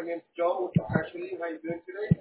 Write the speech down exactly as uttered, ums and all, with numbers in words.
name's Joe with the Archery. How you doing today?